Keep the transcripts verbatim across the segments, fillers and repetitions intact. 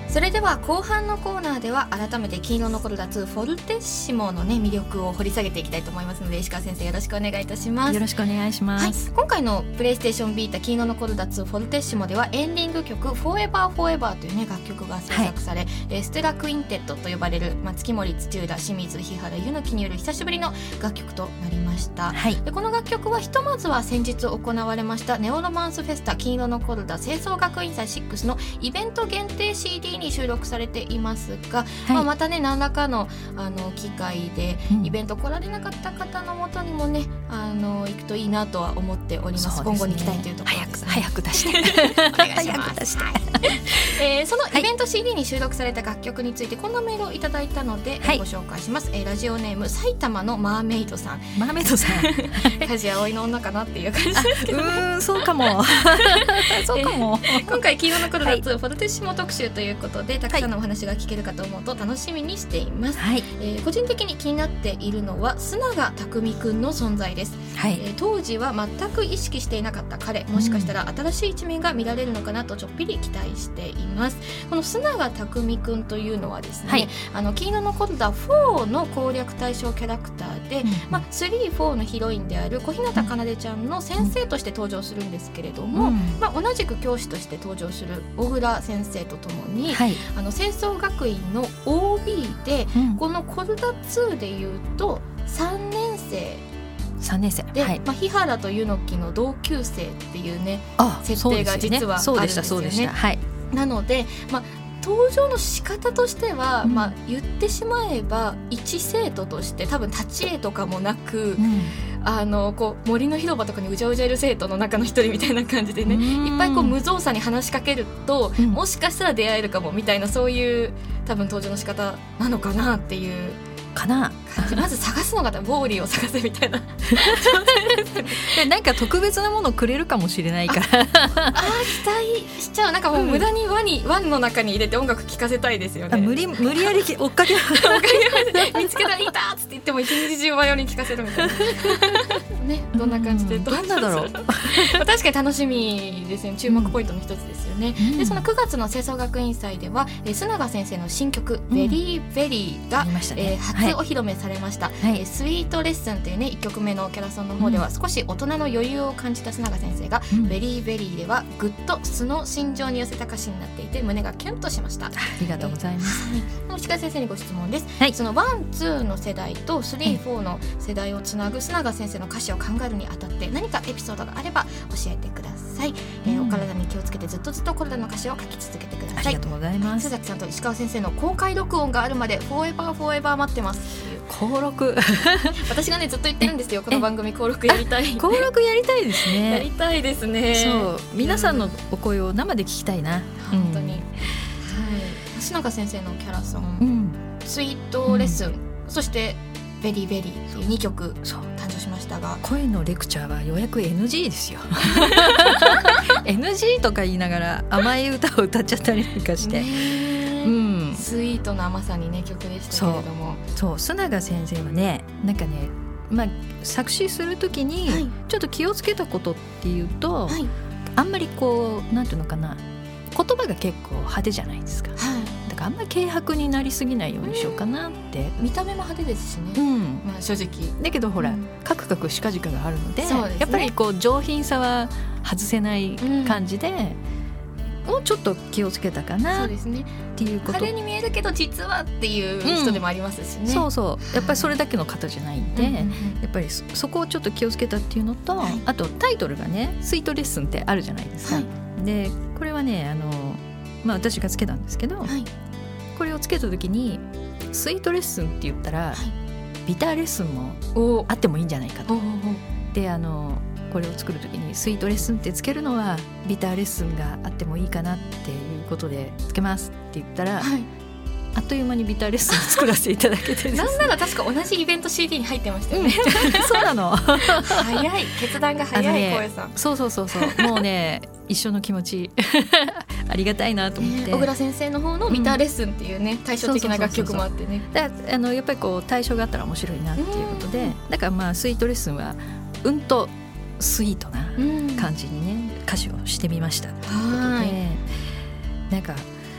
それでは後半のコーナーでは改めて金色のコルダツーフォルテッシモの、ね、魅力を掘り下げていきたいと思いますので、石川先生よろしくお願いいたします。 よろしくお願いします、はい、 今回のプレイステーションビータ金色のコルダツーフォルテッシモではエンディング曲フォーエバーフォーエバーという、ね、楽曲が制作され、はい、ステラクインテッドと呼ばれる、まあ、月森土浦清水日原柚木による久しぶりの楽曲となりました、はい、でこの楽曲はひとまずは先日行われましたネオロマンスフェスタ金色のコルダ清掃学院祭シックスのイベント限定 シーディー に収録されていますが、はい、まあ、またね何らかの、あの機会でイベント来られなかった方のもとにもね、あの行くといいなとは思っております。今後に期待というところです、ね、 早く早く出してお願いします。えー、そのイベント シーディー に収録された楽曲についてこんなメールをいただいたので、はい、ご紹介します、えー、ラジオネーム埼玉のマーメイドさん。 マーメイドさん梶葵の女かなっていう感じですけど、ね、 うーんそうかもそうかも、 えー、今回金色のコルダツーフォルテッシモ特集ということでたくさんのお話が聞けるかと思うと楽しみにしています、はい、えー、個人的に気になっているのは須永匠くんの存在です、はい、えー、当時は全く意識していなかった彼、もしかしたら新しい一面が見られるのかなとちょっぴり期待しています。この須永匠くんというのはですね、はい、あの金色のコルダフォーの攻略対象キャラクターで、うん、まあ、スリー、フォーのヒロインである小日向奏ちゃんの先生として登場するんですけれども、うん、まあ、同じく教師として登場する小倉先生とともに、はい、あの清掃学院の オービー で、うん、このコルダツーでいうとさんねん生さんねん生で、 はい、 まあ、日原と柚木の同級生っていうね設定が実はあるんですよね。 そうでしたそうでした、はい、 なので、まあ、登場の仕方としては、うん、まあ、言ってしまえば一生徒として多分立ち絵とかもなく、うん、あのこう森の広場とかにうじゃうじゃいる生徒の中の一人みたいな感じでね、いっぱいこう無造作に話しかけると、うん、もしかしたら出会えるかもみたいな、そういう多分登場の仕方なのかなっていうかな。 まず探すのがウォーリーを探せみたいななんか特別なものをくれるかもしれないからああ期待しちゃう。なんかもう無駄に輪に、うん、輪の中に入れて音楽聴かせたいですよね。 無理、無理やり追っかけ見つけたらいたっつって言っても一日中バイオリン聴かせるみたいなね、どんな感じでどんなだろう確かに楽しみですね。注目ポイントの一つですよね、うん、でそのくがつの清掃学院祭では須永先生の新曲、うん、ベリーベリーが、ね、えー、初お披露目されました、はい、えー、スイートレッスンというねいっきょくめのキャラソンの方では、うん、少し大人の余裕を感じた須永先生が、うん、ベリーベリーではぐっと素の心情に寄せた歌詞になっていて胸がキュンとしました。ありがとうございます、 えー、石川先生にご質問です、はい、そのワン、ツーの世代とスリー、フォーの世代をつなぐ須永先生の歌詞を考えるにあたって何かエピソードがあれば教えてください、えーうん、お体に気をつけてずっとずっとコルダの歌詞を書き続けてください。 ありがとうございます。 須崎さんと石川先生の公開録音があるまでフォーエバーフォーエバー待ってます。 登録私がねずっと言ってるんですよ、この番組登録やりたい登録やりたいですねやりたいですね。 そう皆さんのお声を生で聞きたいな、 うん、本当に、はい、須永先生のキャラソン、うん、スイートレッスン、うん、そしてベリーベリーというにきょく誕生しましたが、 声のレクチャーはようやく エヌジー ですよエヌジー とか言いながら甘い歌を歌っちゃったりとかして、うん、 スイートな甘さにね曲でしたけれども、 そうそう須永先生はねなんかね、まあ、作詞するときにちょっと気をつけたことっていうと、はい、あんまりこうなんていうのかな言葉が結構派手じゃないですか、はい、だからあんまり軽薄になりすぎないようにしようかなって、 うん、見た目も派手ですしね、うん、まあ、正直だけどほら、うん、カクカクしかじかがあるの で, で、ね、やっぱりこう上品さは外せない感じで、うん、もうちょっと気をつけたかなっていうこと、ね、 派手に見えるけど実はっていう人でもありますしね、うん、 そうそうやっぱりそれだけの方じゃないんで、うんうんうん、やっぱり そ, そこをちょっと気をつけたっていうのと、はい、あとタイトルがねスイートレッスンってあるじゃないですか、はい、でこれはねあの、まあ、私がつけたんですけど、はい、これをつけた時にスイートレッスンって言ったら、はい、ビターレッスンもあってもいいんじゃないかと。であのこれを作る時にスイートレッスンってつけるのはビターレッスンがあってもいいかなっていうことでつけますって言ったら、はい、あっという間にビターレッスンを作らせていただけてです、ね、 なんなら確か同じイベント シーディー に入ってましたよね、 うん、そうなの早い決断が早い、ね、小江さんそうそうそうそうもうね一緒の気持ちありがたいなと思って、 えー、小倉先生の方のビターレッスンっていうね、うん、対照的な楽曲もあってねだからあのやっぱりこう対象があったら面白いなっていうことで、だからまあスイートレッスンはうんとスイートな感じにね、うん、歌詞をしてみましたということで、なんかこ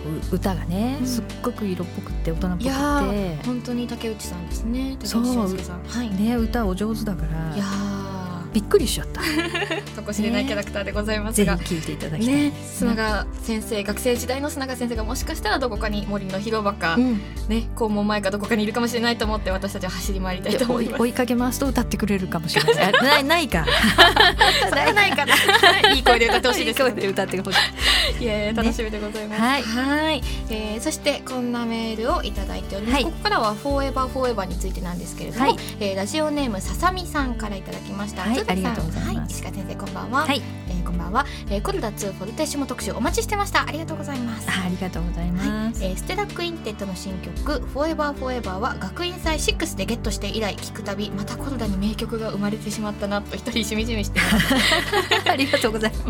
歌がね、うん、すっごく色っぽくって大人っぽくて、いや本当に竹内さんですね。竹内俊介さん、はい、 ね、歌お上手だからいやびっくりしちゃったとこ知れないキャラクターでございますが、 ね、ぜひ聴いていただきたいです、 ね、須永先生、学生時代の須永先生がもしかしたらどこかに森の広場か、うん、ね、校門前かどこかにいるかもしれないと思って私たちは走り回りたいと思います。 追いかけ回すと歌ってくれるかもしれないないないかないないかないい声で歌ってほしいです、ね、 いい声で歌ってほしいいや楽しみでございます、ね、 はい、 はい、えー、そしてこんなメールをいただいております、はい、ここからはフォーエバーフォーエバーについてなんですけれども、はい、えー、ラジオネームささみさんからいただきました。 はい、ありがとうございます、はい、 石川先生こんばんは、 はい、 えー、こんばんは、えー、コルダツーフォルテッシモ特集お待ちしてました。ありがとうございます。 あ, ありがとうございます、 はい、えー、ステラクインテッドの新曲フォーエバーフォーエバーは学院祭シックスでゲットして以来聴くたびまたコルダに名曲が生まれてしまったなと一人しみじみしていますありがとうございます。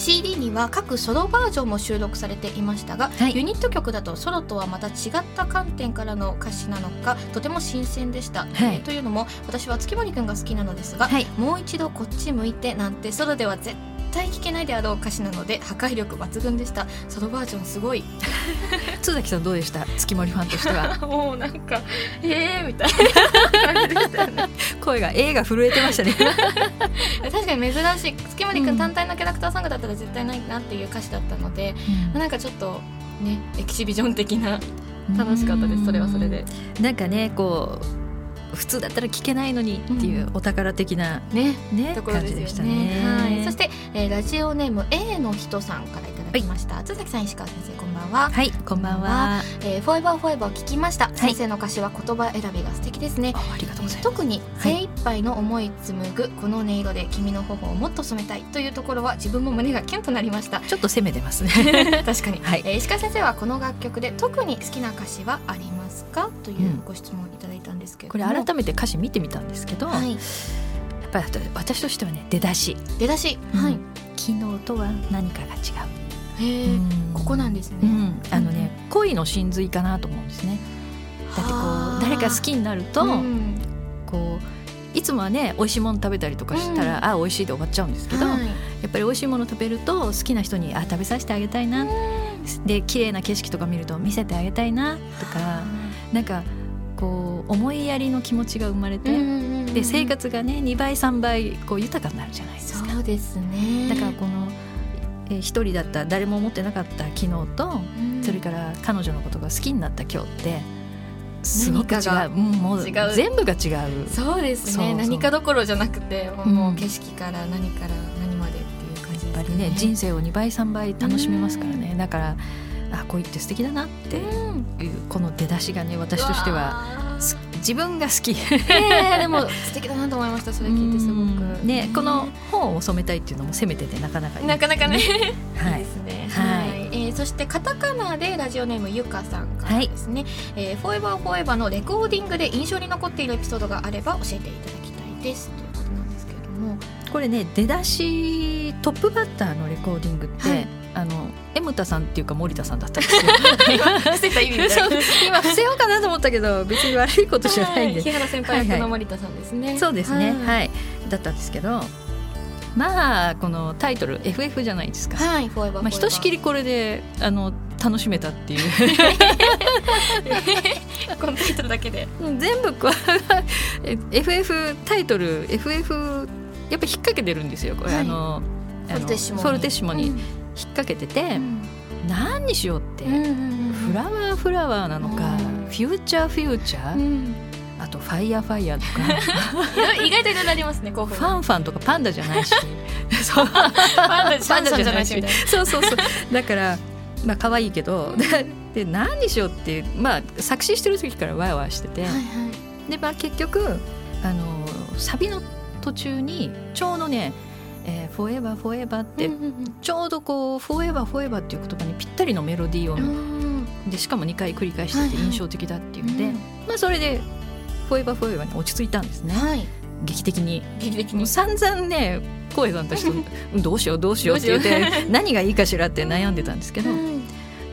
シーディー には各ソロバージョンも収録されていましたが、はい、ユニット曲だとソロとはまた違った観点からの歌詞なのかとても新鮮でした、はい、えー、というのも私は月森くんが好きなのですが、はい、もう一度こっち向いてなんてソロでは絶対聴けないであろう歌詞なので破壊力抜群でした。ソロバージョンすごい津崎さんどうでした？月森ファンとしてはもうなんかえーみたいな感じでしたよね声が A が震えてましたね確かに珍しい月森くん単体のキャラクターソングだったら絶対ないなっていう歌詞だったので、うん、なんかちょっとねエキシビジョン的な楽しかったです。それはそれでなんかねこう普通だったら聞けないのにっていうお宝的な、 うん、ねねところですよね。 感じでしたね。 はい、そして、えー、ラジオネーム A の人さんからいただきました、はい、津崎さん石川先生こんばんは。 はいこんばんは。 えー、フォーエバーフォーエバー聞きました、はい、先生の歌詞は言葉選びが素敵ですね。 あ, ありがとうございます。 特に精一杯の思い紡ぐこの音色で君の頬をもっと染めたいというところは自分も胸がキュンとなりました。 ちょっと攻めてますね確かに、 はい、 えー、石川先生はこの楽曲で特に好きな歌詞はありますかというご質問いただいたんですけど、 うん、これ改めて歌詞見てみたんですけど、はい、やっぱり私としてはね出だし出だし、うん、はい、 昨日とは何かが違う。 へー、うん、ここなんですね、 うん、あのね、うん、恋の真髄かなと思うんですね。だってこう誰か好きになると、うん、こういつもはね美味しいもの食べたりとかしたら、うん、あ美味しいで終わっちゃうんですけど、はい、やっぱり美味しいもの食べると好きな人にあ食べさせてあげたいな、うん、で綺麗な景色とか見ると見せてあげたいなとか、なんかこう思いやりの気持ちが生まれて、うんうんうん、で生活がねにばいさんばいこう豊かになるじゃないですか。 そうですね。 だからこのえ一人だった誰も思ってなかった昨日と、うん、それから彼女のことが好きになった今日ってすごく違う、うん、もう全部が違う。 そうですね。そうそう何かどころじゃなくてもう景色から何から何までっていう感じですね。 やっぱりね人生をにばいさんばい楽しめますからね、うん、だからあ恋って素敵だなっていう、うん、この出だしがね私としては自分が好き、 えー、でも素敵だなと思いました。それ聞いてすごく、 ね、この本を染めたいっていうのも攻めててなかなかいい、 ね、なかなかねいいはいですね、 はいはい。えー、そしてカタカナでラジオネームゆかさんからですね、はい、えー、フォーエバーフォーエバーのレコーディングで印象に残っているエピソードがあれば教えていただきたいですということなんですけれども、 これね出だしトップバッターのレコーディングって、はい、あの江牟田さんっていうか森田さんだったんですよ今伏せた意味みたいな今伏せようかなと思ったけど別に悪いことじゃないんで、 日原先輩役の森田さんですね、はいはい、 そうですね、はいはい、だったんですけど、まあこのタイトル エフエフ じゃないですか、 はい、フォーエバーフォーエバー、 まあ、ひとしきりこれであの楽しめたっていうこのタイトルだけで全部こうエフエフ タイトル エフエフ やっぱ引っ掛けてるんですよこれ、はい、あのフォルテッシモにフォルテッシモに引っ掛けてて、うん、何にしようって、うんうんうん、フラワーフラワーなのか、うん、フューチャーフューチャー、うん、あとファイヤーファイヤーとか意外といろいろありますね。ファンファンとかパンダじゃないしそうパンダじゃないしみたいなそうそうそうだからまあ可愛いけどで何にしようってまあ作詞してる時からワーワーしてて、はいはい、でまあ結局あのサビの途中にちょうどねえー、フォーエバーフォーエバーってちょうどこうフォーエバーフォーエバーっていう言葉にぴったりのメロディーをでしかもにかい繰り返してて印象的だっていうんで、はいはい、まあ、それでフォーエバーフォーエバーに落ち着いたんですね、はい、劇的に劇的に散々ね浩平さんたちとどうしようどうしようって言って何がいいかしらって悩んでたんですけど、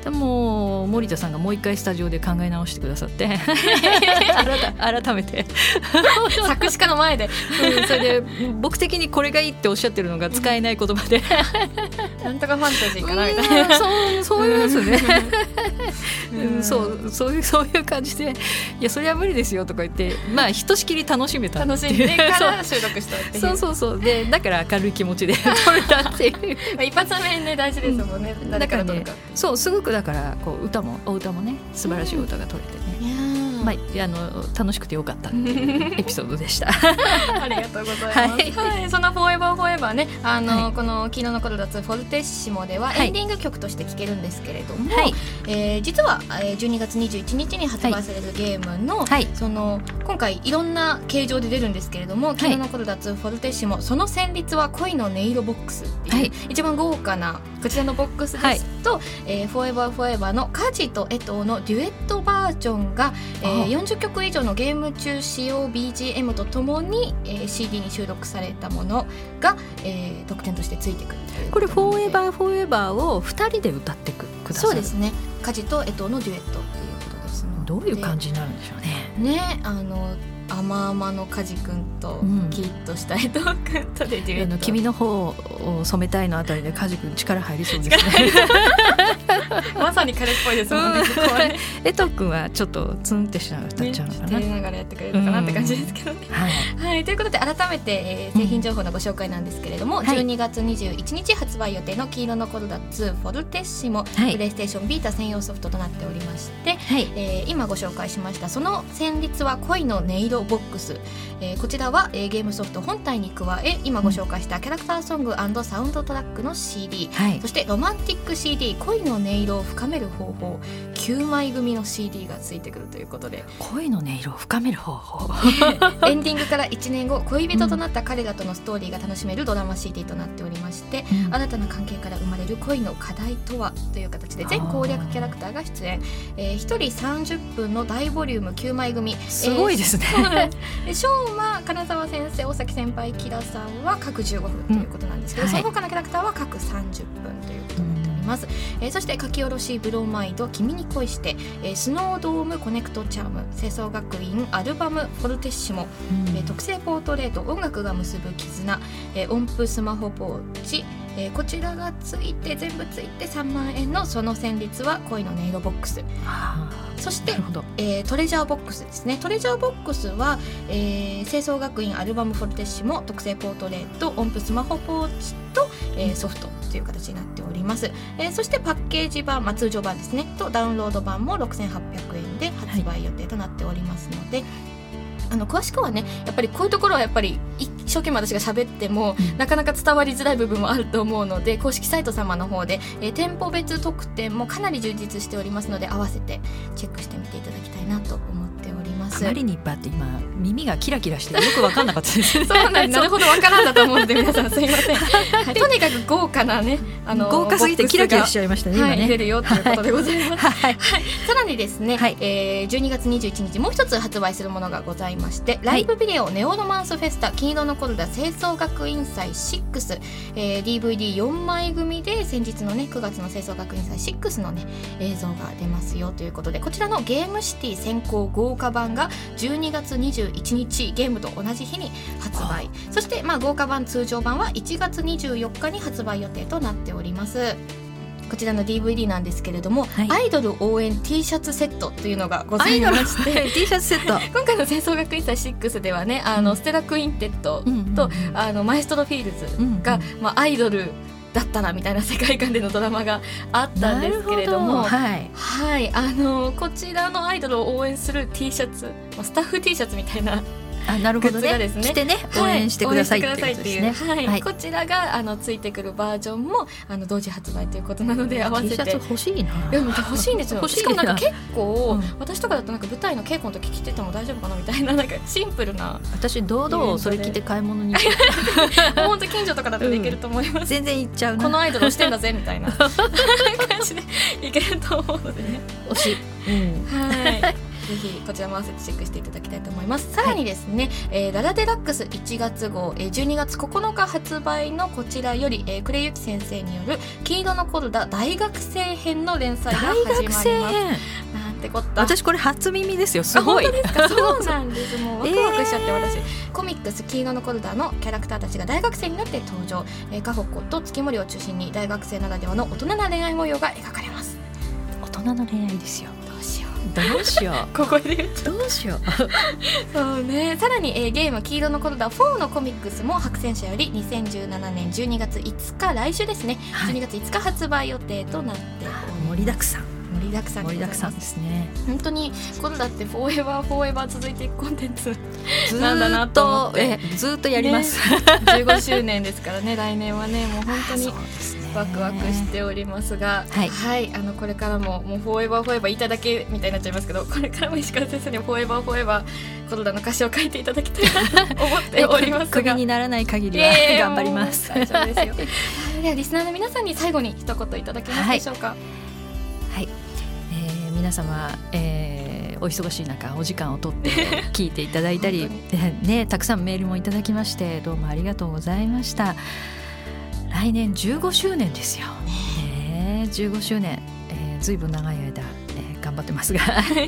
でも森田さんがもう一回スタジオで考え直してくださって改めて作詞家の前で、 うん、それで僕的にこれがいいっておっしゃってるのが使えない言葉でなんとかファンタジーかなみたいな、 そうそういうですねうん、そうそういうそういう感じでいやそれは無理ですよとか言ってまあひとしきり楽しめた楽しんでから収録したっていうそうそうそうでだから明るい気持ちで撮れたっていう一発目ね大事ですもんね、うん、 だからねそうすごくだからこう歌もお歌もね素晴らしい歌が撮れてね、うん、まあ、あの楽しくてよかったっていうエピソードでしたありがとうございます、はいはい、そのフォーエバーフォーエバーねあの、はい、この昨日のコルダツフォルテッシモではエンディング曲として聴けるんですけれども、はいえー、実はじゅうにがつにじゅういちにちに発売されるゲームの、はい、その今回いろんな形状で出るんですけれども、はい、昨日のコルダツフォルテッシモその旋律は恋の音色ボックスっていう、はい、一番豪華なこちらのボックスですと、はいえー、フォーエバーフォーエバーのカジとエトのデュエットバージョンが、えー、よんじゅっきょく以上のゲーム中使用 ビージーエム とともに、えー、シーディー に収録されたものが、えー、特典としてついてくるというこれフォーエバーフォーエバーをふたりで歌ってくださるそうですねカジとエトのデュエットっていうことですのでどういう感じになるんでしょうねねあの甘々のカジ君とキリッとしたエト君とでデュエット、うん、 君の方を染めたいのあたりでカジ君力入りそうですねまさに彼っぽいですもんね、 うん、エト君はちょっとツンってしながら歌っちゃうのかな、 ね、照れながらやってくれるのかなって感じですけどね、うんはいはい、ということで改めて、えー、製品情報のご紹介なんですけれども、うん、じゅうにがつにじゅういちにち発売予定の黄色のコルダツフォルテッシモ、はい、プレイステーションビータ専用ソフトとなっておりまして、はいえー、今ご紹介しましたその旋律は恋の音色ボックス、えー、こちらは、えー、ゲームソフト本体に加え今ご紹介したキャラクターソング&サウンドトラックの シーディー、はい、そしてロマンティック シーディー 恋の音色を深める方法きゅうまい組の シーディー がついてくるということで恋の音色を深める方法エンディングからいちねんご恋人となった彼らとのストーリーが楽しめるドラマ シーディー となっておりまして、うん、新たな関係から生まれる恋の課題とはという形で全攻略キャラクターが出演、えー、ひとりさんじゅっぷんの大ボリュームきゅうまい組すごいですね、 えー、しょうま、金沢先生、大崎先輩、木田さんは各じゅうごふんということなんですけど、うんはい、その他のキャラクターは各さんじゅっぷんということになっております、うんえー、そして書き下ろしブロマイド君に恋して、えー、スノードームコネクトチャーム清掃学院アルバムフォルテッシモ、うんえー、特製ポートレート音楽が結ぶ絆、えー、音符スマホポーチ、えー、こちらがついて全部ついてさんまんえんのその旋律は恋の音色ボックス、そして、えー、トレジャーボックスですね。トレジャーボックスは、えー、清掃学院アルバムフォルテッシモ特製ポートレート音符スマホポーチと、えー、ソフトという形になっております、えー、そしてパッケージ版、まあ、通常版ですねとダウンロード版もろくせんはっぴゃくえんで発売予定となっておりますので、はいあの詳しくはねやっぱりこういうところはやっぱり一生懸命私が喋っても、うん、なかなか伝わりづらい部分もあると思うので公式サイト様の方で、えー、店舗別特典もかなり充実しておりますので合わせてチェックしてみていただきたいなと思っております。 あまりにいっぱいあって今耳がキラキラしてよく分かんなかったですそうなんなるほど分からんだと思うので皆さんすいません、はい、とにかく豪華なねあの豪華すぎてキラキラしちゃいましたね今ね、 はい、出るよということでございます、はいはい、さらにですね、はいえー、じゅうにがつにじゅういちにちもう一つ発売するものがございましてライブビデオネオロマンスフェスタ金色のコルダ清掃学院祭ろく、えー、ディーブイディーよんまい組で先日のねくがつの清掃学院祭ろくのね映像が出ますよということでこちらのゲームシティ先行豪華版がじゅうにがつにじゅういちにちゲームと同じ日に発売そしてまあ豪華版通常版はいちがつにじゅうよっかに発売予定となっておりますこちらの ディーブイディー なんですけれども、はい、アイドル応援 T シャツセットというのがございまして T シャツセット今回の清掃学院祭ろくではねあの、うん、ステラクインテッドと、うんうんうん、あのマエストロフィールズが、うんうんまあ、アイドルだったなみたいな世界観でのドラマがあったんですけれどもはい、はい、あのこちらのアイドルを応援する T シャツ、まあ、スタッフ T シャツみたいなあなるほどねね着てね応援してくださいっていうことですね、 はいはい、こちらがあのついてくるバージョンもあの同時発売ということなので合わせて T シャツ欲しいな欲しいんですよしかもなんか結構、うん、私とかだとなんか舞台の稽古の時着てても大丈夫かなみたいななんかシンプルな私堂々それ着て買い物に本当近所とかだといけると思います、うん、 全然行っちゃうなこのアイドルをしてんだぜみたいな感じでいけると思うのでね惜しい、うん、 はいといぜひこちらも合わせてチェックしていただきたいと思います。さらにですね、はい、えー、ララデラックスいちがつごう、えー、じゅうにがつここのか発売のこちらより、えー、呉ゆき先生による黄色のコルダ大学生編の連載が始まります。なんてこった。 私これ初耳ですよ。すごい。 本当ですか。そうなんです。もうワクワクしちゃって、私、えー、コミックス黄色のコルダのキャラクターたちが大学生になって登場、えー、カホコと月森を中心に大学生ならではの大人な恋愛模様が描かれます。 大人の恋愛ですよ。 どうしようどうしようここで言っちゃう。 どうしようそうね。さらに、えー、ゲーム黄色のコルダフォーのコミックスも白戦車よりにせんじゅうななねんじゅうにがついつか、来週ですね、はい、じゅうにがついつか発売予定となっております。 盛りだくさん盛りだくさん盛りだくさんですね。 本当にコルダってフォーエバーフォーエバー続いていくコンテンツなんだなと思って、 えずっとやります、 ね、じゅうごしゅうねんですからね来年はね、もう本当にワクワクしておりますが、はい、はい、あのこれからももうフォーエバーフォーエバーいただけみたいになっちゃいますけど、これからも石川先生にフォーエバーフォーエバーコルダの歌詞を書いていただきたいなと思っておりますがクビにならない限りは頑張ります。 大丈夫ですよ。ではリスナーの皆さんに最後に一言いただけますでしょうか。 はい、はい、えー、皆様、えー、お忙しい中お時間を取って聞いていただいたりね、たくさんメールもいただきましてどうもありがとうございました。来年じゅうごしゅうねんですよ、ね、じゅうごしゅうねん、えー、ずいぶん長い間、えー、頑張ってますが、え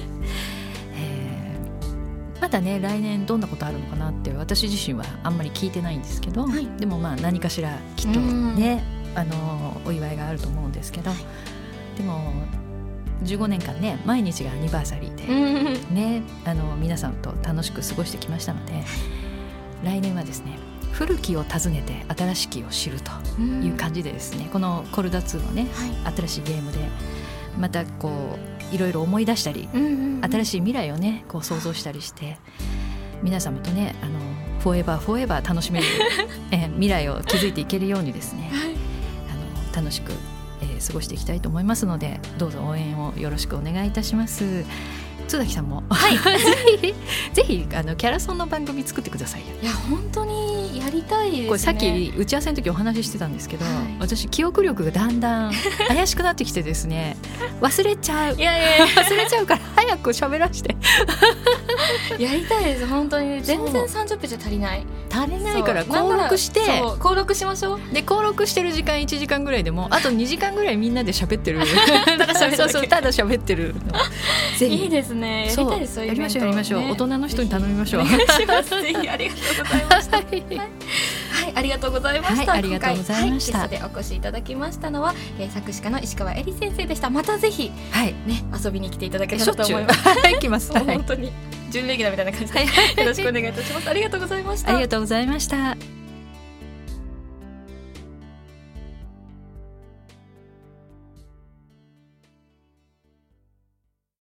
ー、まだね来年どんなことあるのかなって私自身はあんまり聞いてないんですけど、はい、でもまあ何かしらきっとね、あのお祝いがあると思うんですけど、でもじゅうごねんかんね毎日がアニバーサリーで、ね、あの皆さんと楽しく過ごしてきましたので、来年はですね古きを訪ねて新しきを知るという感じでですね、このコルダツーのね、はい、新しいゲームでまたこういろいろ思い出したり、うんうんうん、新しい未来をねこう想像したりして皆様とねあのフォーエバーフォーエバー楽しめるえ未来を築いていけるようにですね、はい、あの楽しく、えー、過ごしていきたいと思いますのでどうぞ応援をよろしくお願いいたします。津崎さんも、はい、ぜひぜひあのキャラソンの番組作ってくださいよ。 いや本当にやりたいですね。 これさっき打ち合わせの時お話ししてたんですけど、はい、私記憶力がだんだん怪しくなってきてですね忘れちゃういやいやいや忘れちゃうから早く喋らしてやりたいです本当に。全然さんじゅっぷんじゃ足りない足りないから登録してそう登録しましょう。 で登録してる時間いちじかんぐらいでもあとにじかんぐらいみんなで喋ってるただ喋るそうそうただ喋ってるのぜひいいですね。やりたいです。そういうイベントやりましょうやりましょう、ね、大人の人に頼みましょう。 お願いします。ぜひありがとうございました。はい、はい、ありがとうございました。 はい、ありがとうございました。 はい、ゲストでお越しいただきましたのは、えー、作詞家の石川えり先生でした。またぜひ、はいね、遊びに来ていただけたらと思います。 はい、来ます。 もう本当に準レギュラーみたいな感じで、はい、よろしくお願いいたします。ありがとうございました。 ありがとうございました。